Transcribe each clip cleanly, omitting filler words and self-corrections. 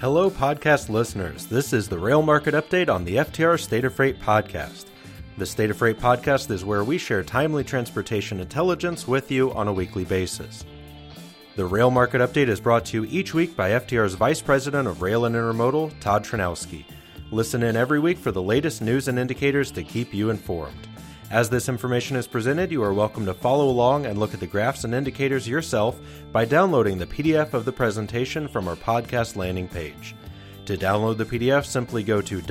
Hello, podcast listeners. This is the Rail Market Update on the FTR State of Freight podcast. The State of Freight podcast is where we share timely transportation intelligence with you on a weekly basis. The Rail Market Update is brought to you each week by FTR's Vice President of Rail and Intermodal, Todd Tranowski. Listen in every week for the latest news and indicators to keep you informed. As this information is presented, you are welcome to follow along and look at the graphs and indicators yourself by downloading the PDF of the presentation from our podcast landing page. To download the PDF, simply go to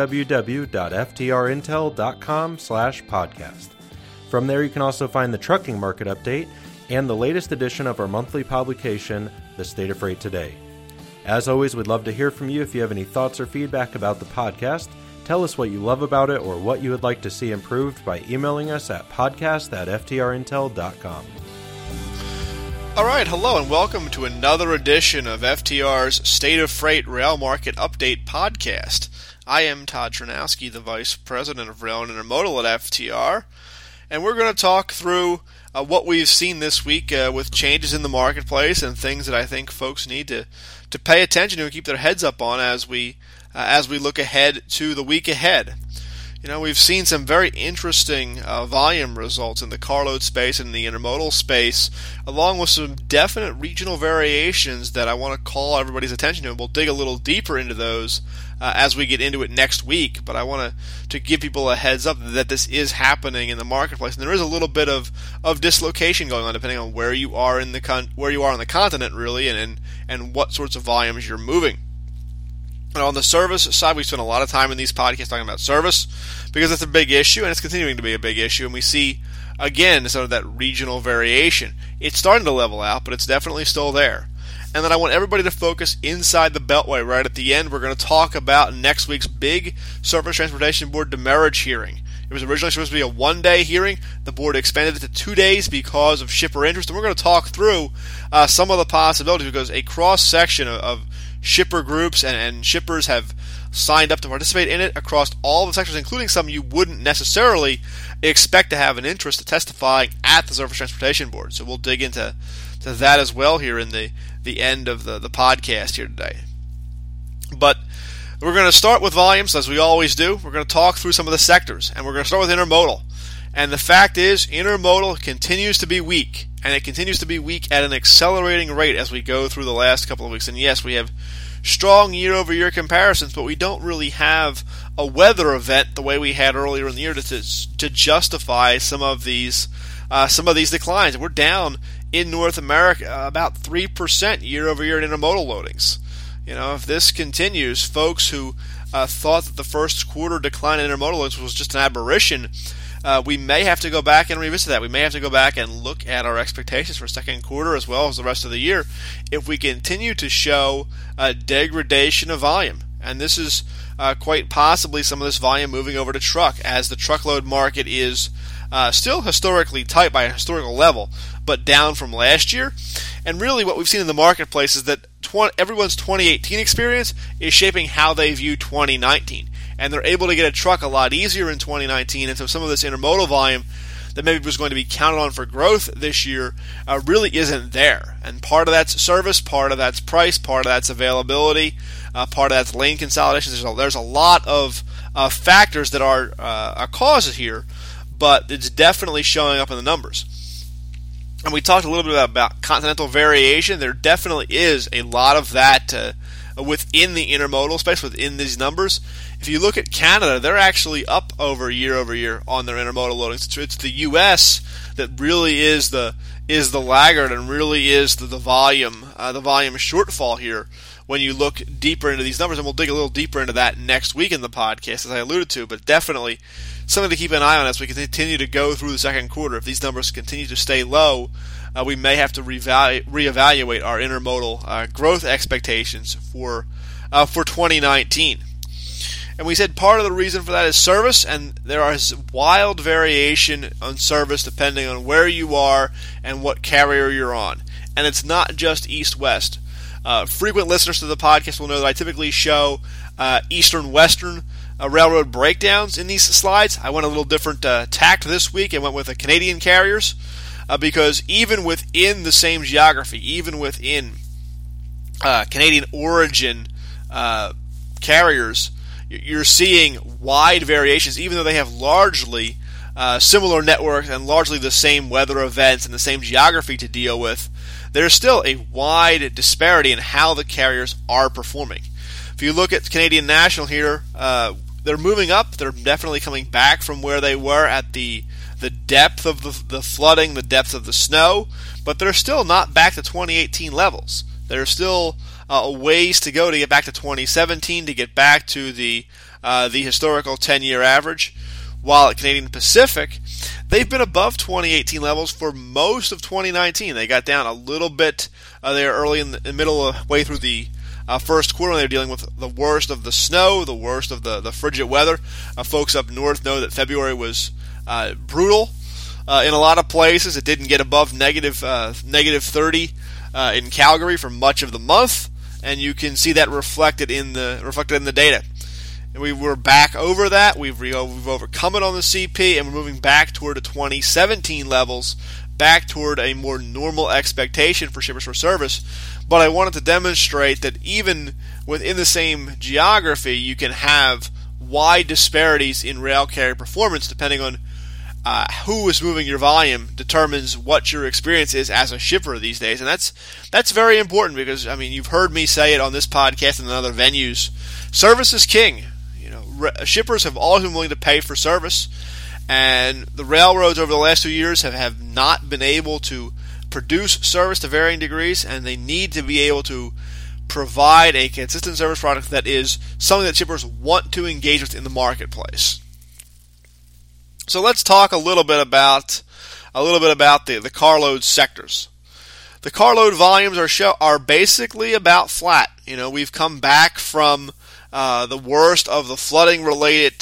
www.ftrintel.com/podcast. From there, you can also find the trucking market update and the latest edition of our monthly publication, The State of Freight Today. As always, we'd love to hear from you if you have any thoughts or feedback about the podcast. Tell us what you love about it or what you would like to see improved by emailing us at podcast@ftrintel.com. All right, hello and welcome to another edition of FTR's State of Freight Rail Market Update podcast. I am Todd Tranowski, the Vice President of Rail and Intermodal at FTR, and we're going to talk through what we've seen this week with changes in the marketplace and things that I think folks need to pay attention to and keep their heads up on as we look ahead to the week ahead. You know, we've seen some very interesting volume results in the carload space and the intermodal space, along with some definite regional variations that I want to call everybody's attention to, and we'll dig a little deeper into those as we get into it next week. But I want to give people a heads up that this is happening in the marketplace, and there is a little bit of dislocation going on depending on where you are on the continent, really, and what sorts of volumes you're moving. And on the service side, we spend a lot of time in these podcasts talking about service because it's a big issue, and it's continuing to be a big issue. And we see, again, sort of that regional variation. It's starting to level out, but it's definitely still there. And then I want everybody to focus inside the Beltway right at the end. We're going to talk about next week's big Surface Transportation Board demurrage hearing. It was originally supposed to be a one-day hearing. The board expanded it to 2 days because of shipper interest. And we're going to talk through some of the possibilities because a cross-section of shipper groups and shippers have signed up to participate in it across all the sectors, including some you wouldn't necessarily expect to have an interest to testify at the Surface Transportation Board. So we'll dig into that as well here in the end of the podcast here today. But we're going to start with volumes, as we always do. We're going to talk through some of the sectors, and we're going to start with intermodal. And the fact is, intermodal continues to be weak, and it continues to be weak at an accelerating rate as we go through the last couple of weeks. And yes, we have strong year-over-year comparisons, but we don't really have a weather event the way we had earlier in the year to justify some of these declines. We're down in North America about 3% year-over-year in intermodal loadings. You know, if this continues, folks who thought that the first quarter decline in intermodal loadings was just an aberration, we may have to go back and revisit that. We may have to go back and look at our expectations for second quarter as well as the rest of the year if we continue to show a degradation of volume. And this is quite possibly some of this volume moving over to truck, as the truckload market is still historically tight by a historical level, but down from last year. And really what we've seen in the marketplace is that everyone's 2018 experience is shaping how they view 2019. And they're able to get a truck a lot easier in 2019, and so some of this intermodal volume that maybe was going to be counted on for growth this year really isn't there. And part of that's service, part of that's price, part of that's availability, part of that's lane consolidation. There's a lot of factors that are causes here, but it's definitely showing up in the numbers. And we talked a little bit about continental variation. There definitely is a lot of that within the intermodal space, within these numbers. If you look at Canada, they're actually up year over year on their intermodal loadings. It's the U.S. that really is the laggard and really is the volume shortfall here when you look deeper into these numbers. And we'll dig a little deeper into that next week in the podcast, as I alluded to. But definitely something to keep an eye on as we continue to go through the second quarter. If these numbers continue to stay low, we may have to reevaluate our intermodal growth expectations for 2019. And we said part of the reason for that is service, and there is wild variation on service depending on where you are and what carrier you're on. And it's not just east-west. Frequent listeners to the podcast will know that I typically show eastern-western railroad breakdowns in these slides. I went a little different tact this week and went with the Canadian carriers because even within the same geography, even within Canadian origin carriers, you're seeing wide variations, even though they have largely similar networks and largely the same weather events and the same geography to deal with. There's still a wide disparity in how the carriers are performing. If you look at Canadian National here, they're moving up. They're definitely coming back from where they were at the depth of the flooding, the depth of the snow, but they're still not back to 2018 levels. There's still a ways to go to get back to 2017, to get back to the historical 10-year average. While at Canadian Pacific, they've been above 2018 levels for most of 2019. They got down a little bit there early in the middle of way through the first quarter when they were dealing with the worst of the snow, the worst of the frigid weather. Folks up north know that February was brutal in a lot of places. It didn't get above negative 30 in Calgary for much of the month, and you can see that reflected in the data. And we were back over that. We've overcome it on the CP, and we're moving back toward the 2017 levels, back toward a more normal expectation for shippers for service. But I wanted to demonstrate that even within the same geography, you can have wide disparities in rail carrier performance depending on who is moving your volume determines what your experience is as a shipper these days. And that's very important because, I mean, you've heard me say it on this podcast and in other venues. Service is king. Shippers have always been willing to pay for service, and the railroads over the last 2 years have not been able to produce service to varying degrees, and they need to be able to provide a consistent service product that is something that shippers want to engage with in the marketplace. So let's talk a little bit about the carload sectors. The carload volumes are basically about flat. We've come back from the worst of the flooding related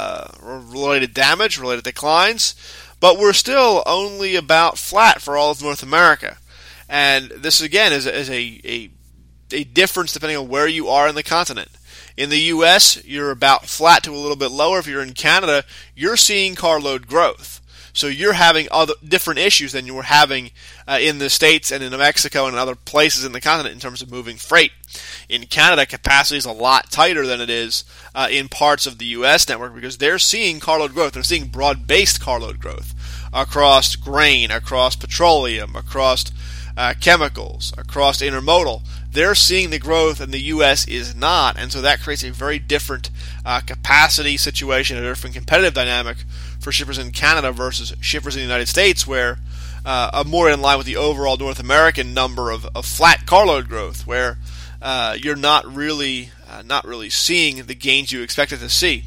damage, related declines, but we're still only about flat for all of North America. And this again is a difference depending on where you are in the continent. In the U.S., you're about flat to a little bit lower. If you're in Canada, you're seeing carload growth. So you're having other different issues than you were having in the States and in Mexico and other places in the continent in terms of moving freight. In Canada, capacity is a lot tighter than it is in parts of the U.S. network because they're seeing carload growth. They're seeing broad-based carload growth across grain, across petroleum, across chemicals, across intermodal. They're seeing the growth and the U.S. is not, and so that creates a very different capacity situation, a different competitive dynamic for shippers in Canada versus shippers in the United States, where more in line with the overall North American number of flat carload growth, where you're not really seeing the gains you expected to see.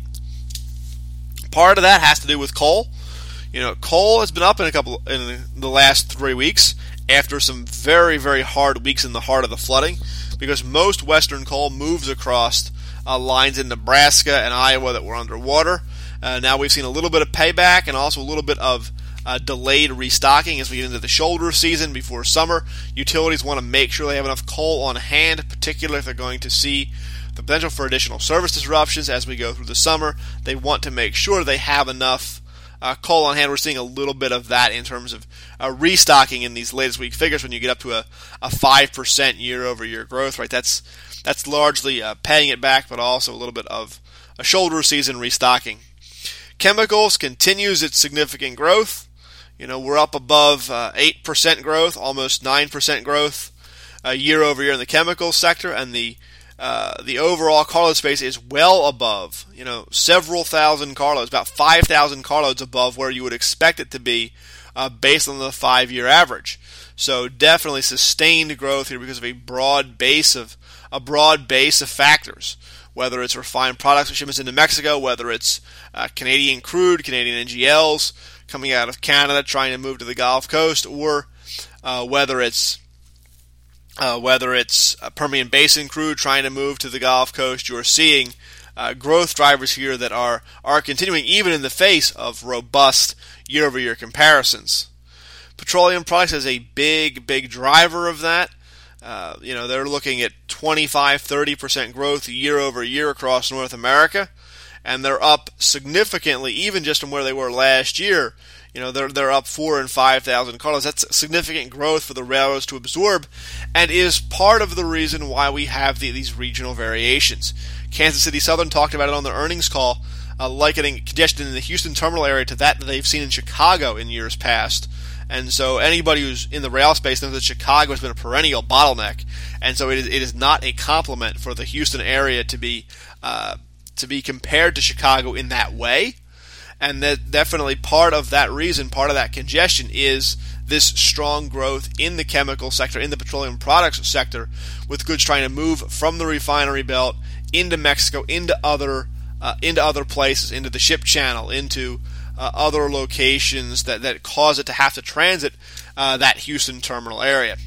Part of that has to do with coal. Coal has been up in the last 3 weeks after some very, very hard weeks in the heart of the flooding, because most Western coal moves across lines in Nebraska and Iowa that were underwater. Now we've seen a little bit of payback and also a little bit of delayed restocking as we get into the shoulder season before summer. Utilities want to make sure they have enough coal on hand, particularly if they're going to see the potential for additional service disruptions as we go through the summer. They want to make sure they have enough coal on hand. We're seeing a little bit of that in terms of restocking in these latest week figures when you get up to a 5% year-over-year growth rate. That's largely paying it back, but also a little bit of a shoulder season restocking. Chemicals continues its significant growth. We're up above 8% growth, almost 9% growth year over year in the chemical sector, and the overall carload space is well above, several thousand carloads, about 5,000 carloads above where you would expect it to be based on the 5-year average. So definitely sustained growth here because of a broad base of factors. Whether it's refined products shipments into Mexico, whether it's Canadian crude, Canadian NGLs coming out of Canada trying to move to the Gulf Coast, or whether it's Permian Basin crude trying to move to the Gulf Coast, you're seeing growth drivers here that are continuing even in the face of robust year-over-year comparisons. Petroleum products is a big driver of that. They're looking at 25-30% growth year over year across North America, and they're up significantly even just from where they were last year. they're up 4,000 and 5,000 carloads. That's significant growth for the railroads to absorb, and is part of the reason why we have these regional variations. Kansas City Southern talked about it on their earnings call, likening congestion in the Houston terminal area to that they've seen in Chicago in years past. And so anybody who's in the rail space knows that Chicago has been a perennial bottleneck, and so it is not a compliment for the Houston area to be compared to Chicago in that way. And that definitely part of that reason, part of that congestion, is this strong growth in the chemical sector, in the petroleum products sector, with goods trying to move from the refinery belt into Mexico, into other places, into the ship channel, into other locations that cause it to have to transit that Houston terminal area.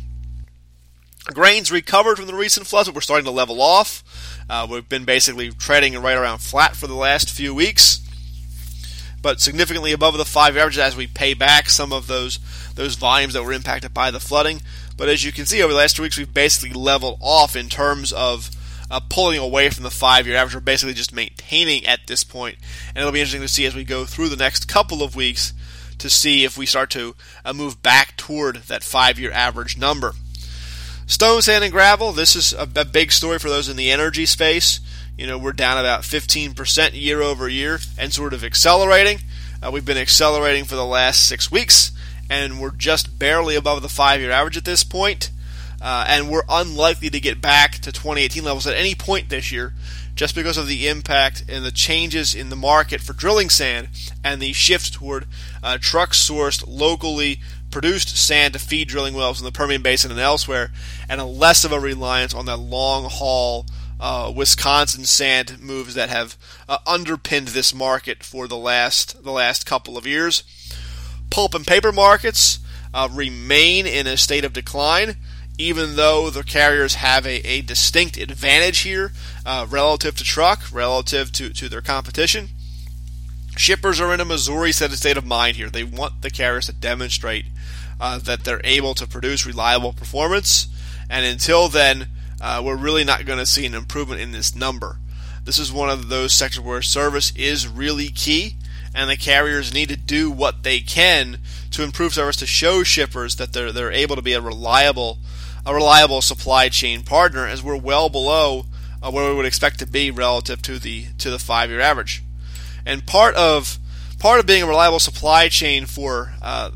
Grains recovered from the recent floods, but we're starting to level off. We've been basically treading right around flat for the last few weeks, but significantly above the 5-year averages as we pay back some of those volumes that were impacted by the flooding. But as you can see, over the last 2 weeks, we've basically leveled off in terms of pulling away from the 5-year average. We're basically just maintaining at this point, and it'll be interesting to see as we go through the next couple of weeks to see if we start to move back toward that 5-year average number. Stone, sand, and gravel, this is a big story for those in the energy space. We're down about 15% year over year and sort of accelerating. We've been accelerating for the last 6 weeks, and we're just barely above the 5-year average at this point. And we're unlikely to get back to 2018 levels at any point this year, just because of the impact and the changes in the market for drilling sand and the shift toward truck-sourced, locally produced sand to feed drilling wells in the Permian Basin and elsewhere, and a less of a reliance on that long-haul Wisconsin sand moves that have underpinned this market for the last couple of years. Pulp and paper markets remain in a state of decline, even though the carriers have a distinct advantage here relative to truck, relative to their competition. Shippers are in a Missouri state of mind here. They want the carriers to demonstrate that they're able to produce reliable performance, and until then, we're really not going to see an improvement in this number. This is one of those sectors where service is really key, and the carriers need to do what they can to improve service to show shippers that they're able to be a reliable supply chain partner, as we're well below where we would expect to be relative to the 5-year average. And part of being a reliable supply chain partner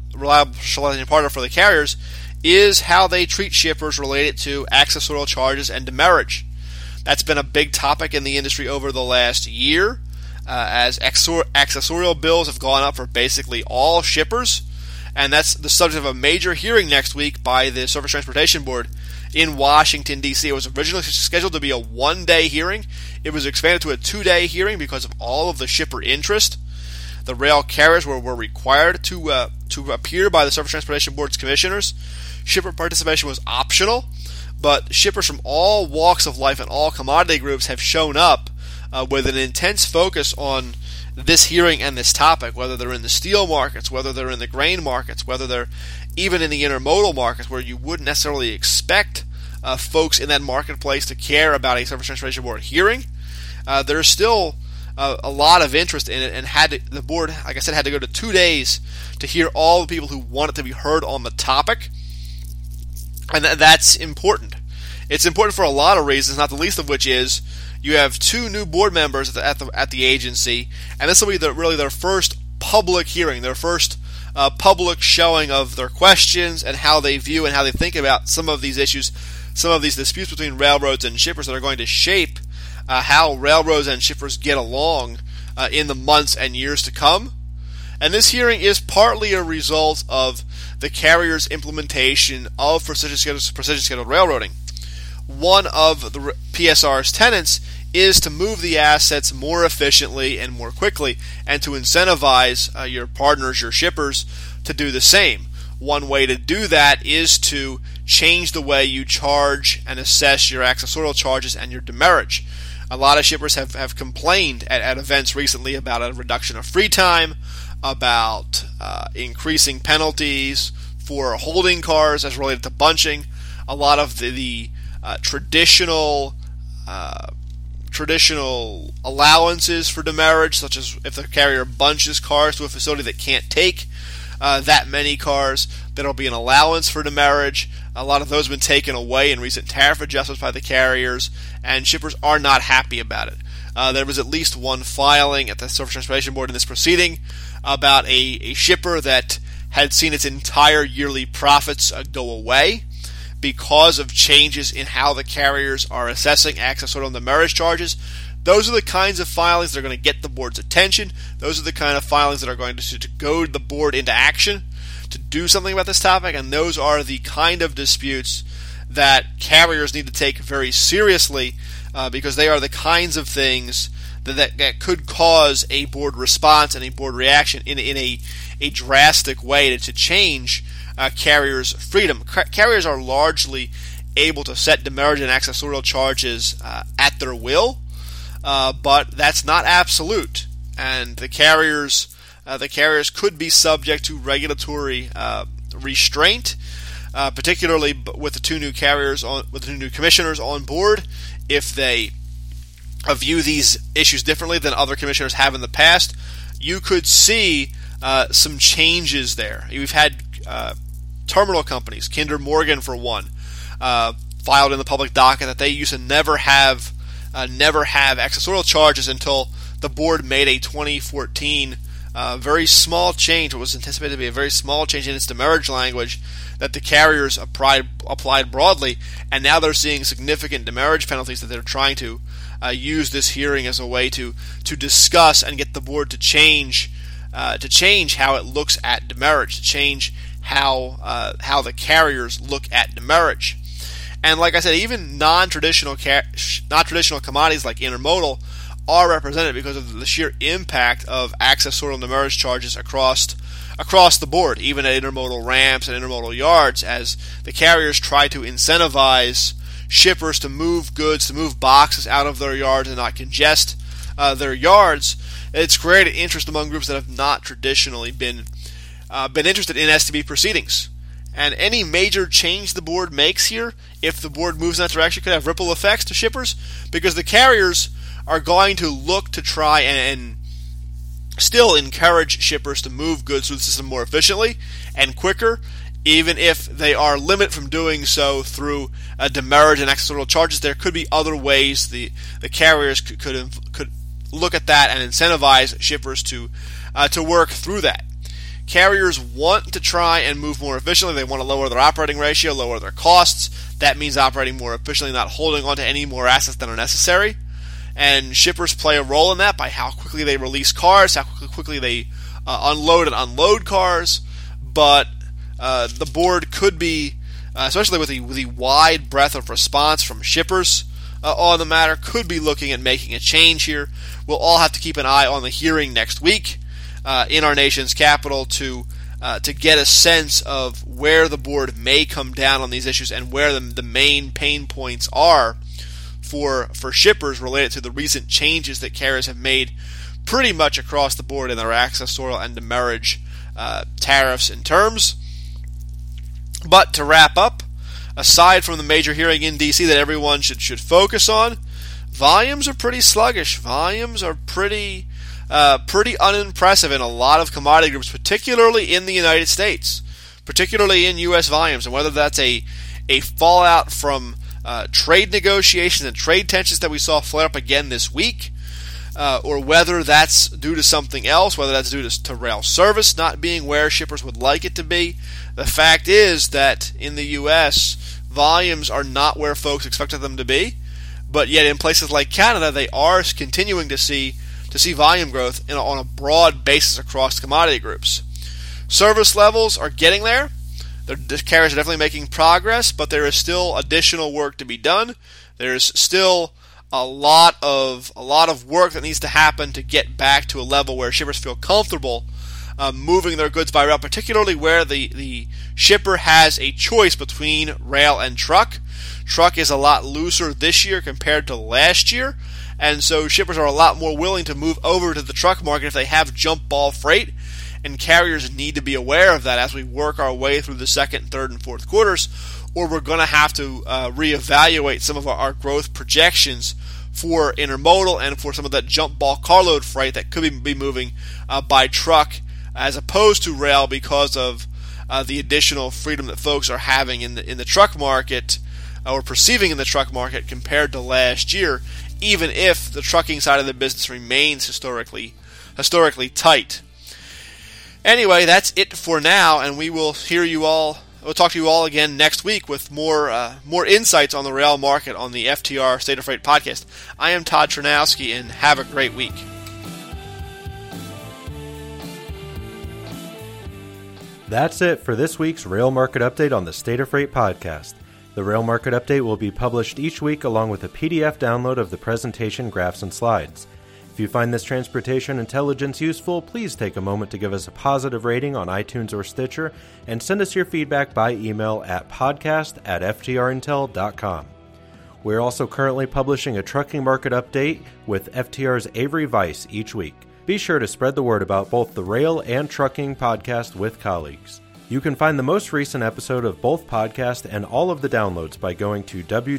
for the carriers is how they treat shippers related to accessorial charges and demurrage. That's been a big topic in the industry over the last year, as accessorial bills have gone up for basically all shippers, and that's the subject of a major hearing next week by the Surface Transportation Board in Washington, D.C. It was originally scheduled to be a 1-day hearing. It was expanded to a 2-day hearing because of all of the shipper interest. The rail carriers were required to appear by the Surface Transportation Board's commissioners. Shipper participation was optional, but shippers from all walks of life and all commodity groups have shown up with an intense focus on this hearing and this topic, whether they're in the steel markets, whether they're in the grain markets, whether they're even in the intermodal markets, where you wouldn't necessarily expect folks in that marketplace to care about a Surface Transportation Board hearing. There's still a lot of interest in it, and the board, like I said, had to go to 2 days to hear all the people who want it to be heard on the topic, and that's important. It's important for a lot of reasons, not the least of which is you have 2 new board members at the agency, and this will be really their first public hearing, their first public showing of their questions and how they view and how they think about some of these issues, some of these disputes between railroads and shippers that are going to shape how railroads and shippers get along in the months and years to come. And this hearing is partly a result of the carrier's implementation of precision scheduled railroading. One of the PSR's tenets is to move the assets more efficiently and more quickly, and to incentivize your partners, your shippers, to do the same. One way to do that is to change the way you charge and assess your accessorial charges and your demurrage. A lot of shippers have complained at events recently about a reduction of free time, about increasing penalties for holding cars as related to bunching. A lot of the traditional allowances for demurrage, such as if the carrier bunches cars to a facility that can't take that many cars. There'll be an allowance for demurrage. A lot of those have been taken away in recent tariff adjustments by the carriers, and shippers are not happy about it. There was at least one filing at the Surface Transportation Board in this proceeding about a shipper that had seen its entire yearly profits go away because of changes in how the carriers are assessing accessorial and demurrage charges. Those are the kinds of filings that are going to get the board's attention. Those are the kind of filings that are going to goad the board into action to do something about this topic, and those are the kind of disputes that carriers need to take very seriously because they are the kinds of things that could cause a board response and a board reaction in a drastic way to change carriers' freedom. Carriers are largely able to set demurrage and accessorial charges at their will, but that's not absolute, and the carriers could be subject to regulatory restraint, particularly with the two new commissioners on board, if they view these issues differently than other commissioners have in the past. You could see some changes there. We've had terminal companies, Kinder Morgan for one, filed in the public docket that they used to never have accessorial charges until the board made a 2014 very small change, what was anticipated to be a very small change in its demurrage language that the carriers applied broadly, and now they're seeing significant demurrage penalties that they're trying to use this hearing as a way to discuss and get the board to change how it looks at demurrage, to change how the carriers look at demurrage. And like I said, even non-traditional commodities like intermodal are represented because of the sheer impact of accessorial and demurrage charges across the board, even at intermodal ramps and intermodal yards, as the carriers try to incentivize shippers to move goods, to move boxes out of their yards and not congest their yards. It's created interest among groups that have not traditionally been interested in STB proceedings. And any major change the board makes here, if the board moves in that direction, could have ripple effects to shippers, because the carriers are going to look to try and still encourage shippers to move goods through the system more efficiently and quicker, even if they are limited from doing so through demurrage and accessorial charges. There could be other ways the carriers could look at that and incentivize shippers to work through that. Carriers want to try and move more efficiently. They want to lower their operating ratio, lower their costs. That means operating more efficiently, not holding on to any more assets than are necessary. And shippers play a role in that by how quickly they release cars, how quickly they unload and unload cars. But the board could be, especially with the wide breadth of response from shippers on the matter, could be looking at making a change here. We'll all have to keep an eye on the hearing next week in our nation's capital to get a sense of where the board may come down on these issues and where the main pain points are for shippers related to the recent changes that carriers have made pretty much across the board in their accessorial and demurrage tariffs and terms. But to wrap up, aside from the major hearing in D.C. that everyone should focus on, volumes are pretty sluggish. Volumes are pretty unimpressive in a lot of commodity groups, particularly in the United States, particularly in U.S. volumes. And whether that's a fallout from trade negotiations and trade tensions that we saw flare up again this week, or whether that's due to something else, whether that's due to rail service not being where shippers would like it to be, the fact is that in the U.S., volumes are not where folks expected them to be, but yet in places like Canada, they are continuing to see volume growth on a broad basis across commodity groups. Service levels are getting there. The carriers are definitely making progress, but there is still additional work to be done. There's still a lot of work that needs to happen to get back to a level where shippers feel comfortable moving their goods by rail, particularly where the shipper has a choice between rail and truck. Truck is a lot looser this year compared to last year, and so shippers are a lot more willing to move over to the truck market if they have jump ball freight, and carriers need to be aware of that as we work our way through the second, third, and fourth quarters, or we're going to have to reevaluate some of our growth projections for intermodal and for some of that jump ball carload freight that could be moving by truck as opposed to rail because of the additional freedom that folks are having in the truck market, or perceiving in the truck market compared to last year, even if the trucking side of the business remains historically tight. Anyway, that's it for now, and we'll talk to you all again next week with more insights on the rail market on the FTR State of Freight podcast. I am Todd Chernowski, and have a great week. That's it for this week's Rail Market Update on the State of Freight podcast. The Rail Market Update will be published each week along with a PDF download of the presentation, graphs, and slides. If you find this transportation intelligence useful, please take a moment to give us a positive rating on iTunes or Stitcher, and send us your feedback by email at podcast@ftrintel.com. We're also currently publishing a trucking market update with FTR's Avery Weiss each week. Be sure to spread the word about both the rail and trucking podcast with colleagues. You can find the most recent episode of both podcasts and all of the downloads by going to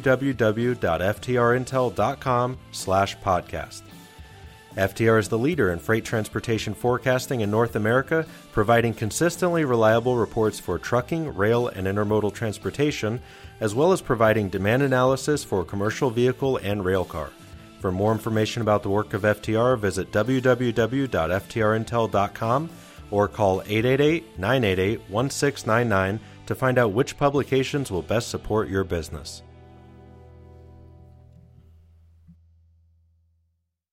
www.ftrintel.com/podcast. FTR is the leader in freight transportation forecasting in North America, providing consistently reliable reports for trucking, rail, and intermodal transportation, as well as providing demand analysis for commercial vehicle and rail car. For more information about the work of FTR, visit www.ftrintel.com or call 888-988-1699 to find out which publications will best support your business.